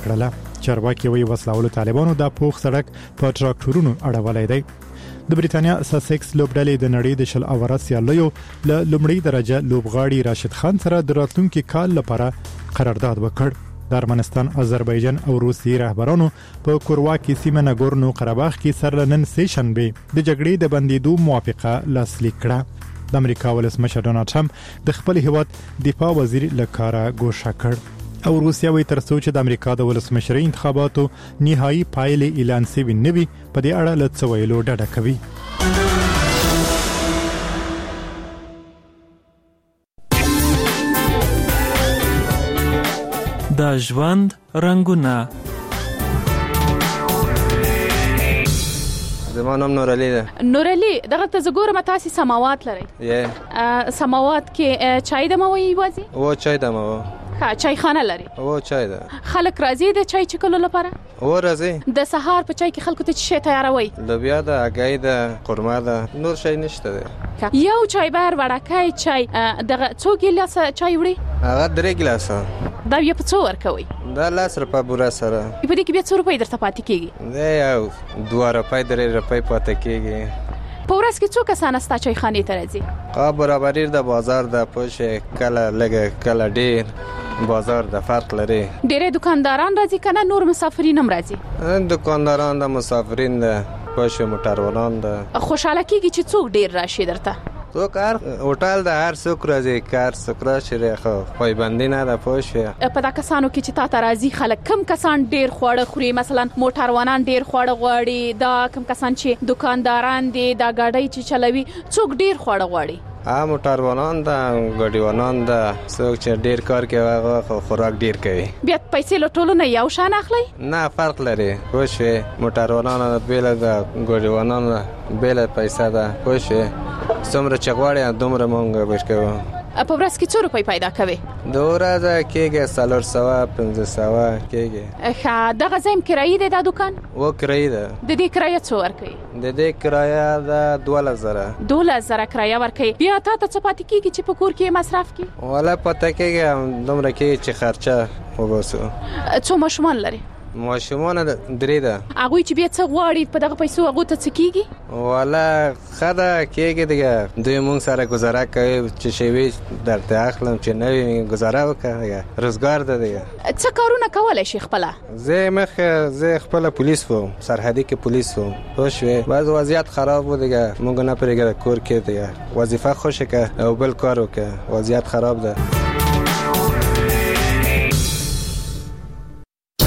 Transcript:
کړله. چارواکي وایي وسلهوالو طالبانو د پوخ سړک په تراکټورونو اړولای دی. د بریتانیا ساسکس لوبډلې د نړۍ د 10 اوره سیالیو له لومړۍ درجه لوبغاړي راشد خان سره د راتلونکي کال لپاره قرارداد وکړ. د ارمنستان، آذربایجان او روسیې رهبرانو په کورواکي سیمه ناګورنو قرهباغ کې سره نن سیشنبه د جګړې د بندیدو موافقه لاسلیک کړه. د امریکا ولسمشر ډونالد ټرمپ د خپل هیواد دفاع وزیر لکاره ګوښه کړ. او روسیا وی تر څو چې د امریکا د ولسمشرۍ انتخاباتو نهایی پایلې اعلان شوي نه وي په دې اړه له څه ویلو ډډه کوي. د ژوند رنگونه. زما نام نورعلی ده. نورعلی دغه ته زګورم تاسو سماوات لري. سماوات کې چای دموي وازي؟ و چای دمو. ها چای خانه لري. و چای ده. خلک راځي د چای چکلو لپاره؟ و راځي. د سهار په چای کې خلکو ته شي تیاروي؟ لوبیا ده، اګای ده، قورمه ده، نور شي نشته ده. یو چای بار وړاکای چای دغه څو ګیلاس چای وړي؟ هغه 3 ګیلاسه. دا بیا په څو ورکوي؟ دا 10 روپۍ بوره سره. په دې کې بیا 100 روپۍ درته پاتې کیږي؟ دا یو 2 روپۍ 3 روپۍ پاتې کیږي. په ورځ کې څو کسان ستا چای خانه ته راځي؟ برابرۍ د بازار د پوښ کله لګ کله ډیر بازار د فرق لري. ډېر دکانداران راځي کنه نور مسافرین هم راځي؟ دکانداران د مسافرین د پوښ موټروانان د خوشاله کیږي چې څوک ډیر راشي درته؟ تو کار هوټل د هر څوک راځي کار سکرا شری خو پایبندی نه ده پوښ. په دا کسانو کې چې تا ته راځي خلک کم کسان ډیر خوړه خوري؟ مثلا موټروانان ډیر خوړه غواړي، دا کم کسان چې دکانداران دي دا gaډي چې چلوي څوک ډیر خوړه غواړي؟ موټروانان دا غډیوانان دا څوک چې ډیر کار کوي هغه خوراک ډیر کوي. بیا پیسې له ټولو نه یو شان اخلي؟ نه فرق لري. پوښ موټروانان بیل دا غډیوانان بیل پیسې ده. پوښ څومره چغواړي دومره مونږ بشکو. په ورځ کې 100 روپۍ پیدا کوي؟ د ورځ کېږي 400 500 کېږي. ښه دغه زم کرایه ده د دکان؟ و کرایه ده. د دې کرایه څو ورکوي؟ د دې کرایه ده 12000 کرایه ورکوي. بیا تا ته څه پاتې کیږي چې په کور کې مصرف کی؟ ولا پته کېږي دومره کې چې خرچه وباسو. څو ماشومان لري؟ ماشومان 3 ده. هغه چې بیا څه غواړي په دغه پیسو هغه ته څه کیږي؟ ولا خدا کېږي دیگه دوی مونږ سره گزاره کوي چې شوی درته اخلم چې نوې گزاره وکړه روزګار ده دیگه. څه کارونه کولای شي خپل؟ زه خپل پولیس وم، سرحدي کې پولیس وم. خوشوي بعض وضعیت خراب بود دیگه مونږ نه پرېږده کور کې دیگه وظیفه خوشه که او بل کار وکړه وضعیت خراب ده.